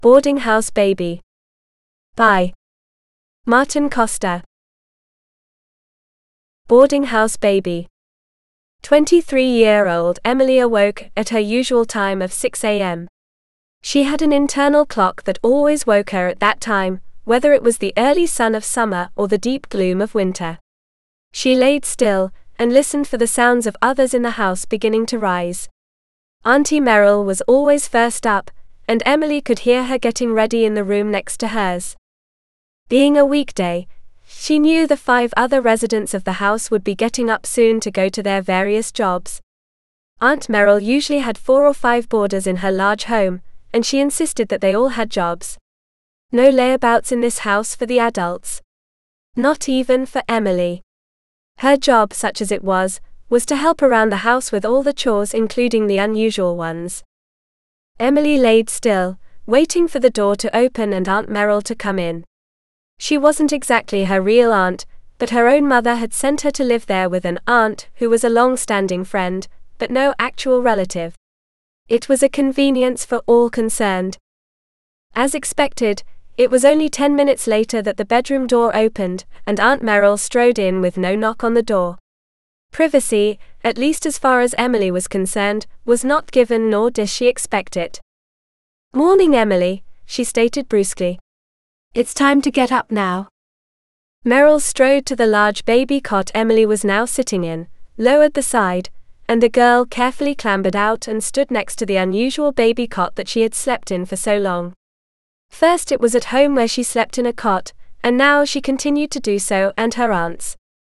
Boarding House Baby by Martin Costa. Boarding House Baby. 23-year-old Emily awoke at her usual time of 6 a.m. She had an internal clock that always woke her at that time, whether it was the early sun of summer or the deep gloom of winter. She laid still and listened for the sounds of others in the house beginning to rise. Auntie Merrill was always first up, and Emily could hear her getting ready in the room next to hers. Being a weekday, she knew the 5 other residents of the house would be getting up soon to go to their various jobs. Aunt Merrill usually had 4 or 5 boarders in her large home, and she insisted that they all had jobs. No layabouts in this house for the adults. Not even for Emily. Her job, such as it was to help around the house with all the chores, including the unusual ones. Emily laid still, waiting for the door to open and Aunt Merrill to come in. She wasn't exactly her real aunt, but her own mother had sent her to live there with an aunt who was a long-standing friend, but no actual relative. It was a convenience for all concerned. As expected, it was only 10 minutes later that the bedroom door opened, and Aunt Merrill strode in with no knock on the door. Privacy, at least as far as Emily was concerned, was not given, nor did she expect it. "Morning, Emily," she stated brusquely. "It's time to get up now." Merrill strode to the large baby cot Emily was now sitting in, lowered the side, and the girl carefully clambered out and stood next to the unusual baby cot that she had slept in for so long. First it was at home where she slept in a cot, and now she continued to do so, and her aunt's.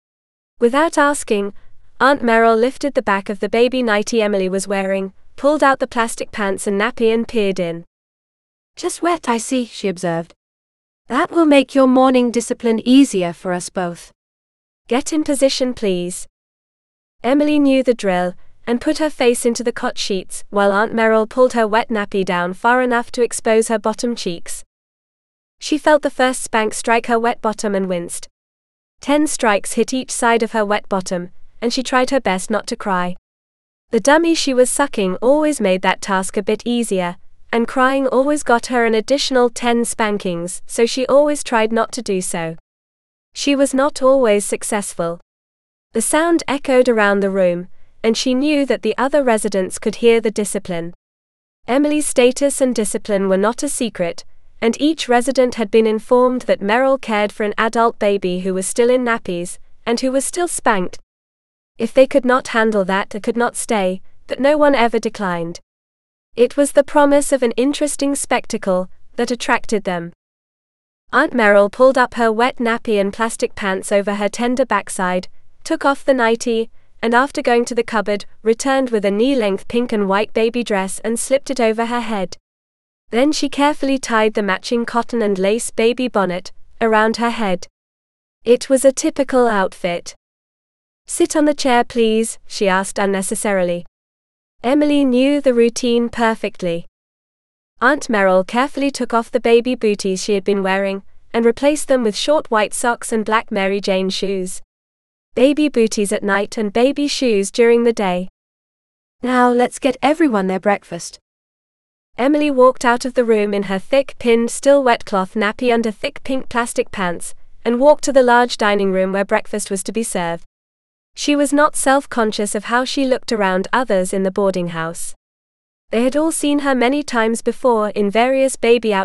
Without asking, Aunt Merrill lifted the back of the baby nightie Emily was wearing, pulled out the plastic pants and nappy and peered in. "Just wet, I see," she observed. "That will make your morning discipline easier for us both. Get in position, please." Emily knew the drill, and put her face into the cot sheets, while Aunt Merrill pulled her wet nappy down far enough to expose her bottom cheeks. She felt the first spank strike her wet bottom and winced. 10 strikes hit each side of her wet bottom, and she tried her best not to cry. The dummy she was sucking always made that task a bit easier, and crying always got her an additional 10 spankings, so she always tried not to do so. She was not always successful. The sound echoed around the room, and she knew that the other residents could hear the discipline. Emily's status and discipline were not a secret, and each resident had been informed that Merrill cared for an adult baby who was still in nappies, and who was still spanked. If they could not handle that, they could not stay, but no one ever declined. It was the promise of an interesting spectacle that attracted them. Aunt Merrill pulled up her wet nappy and plastic pants over her tender backside, took off the nightie, and after going to the cupboard, returned with a knee-length pink and white baby dress and slipped it over her head. Then she carefully tied the matching cotton and lace baby bonnet around her head. It was a typical outfit. "Sit on the chair, please," she asked unnecessarily. Emily knew the routine perfectly. Aunt Merrill carefully took off the baby booties she had been wearing, and replaced them with short white socks and black Mary Jane shoes. Baby booties at night and baby shoes during the day. "Now let's get everyone their breakfast." Emily walked out of the room in her thick, pinned, still wet cloth nappy under thick pink plastic pants, and walked to the large dining room where breakfast was to be served. She was not self-conscious of how she looked around others in the boarding house. They had all seen her many times before in various baby outfits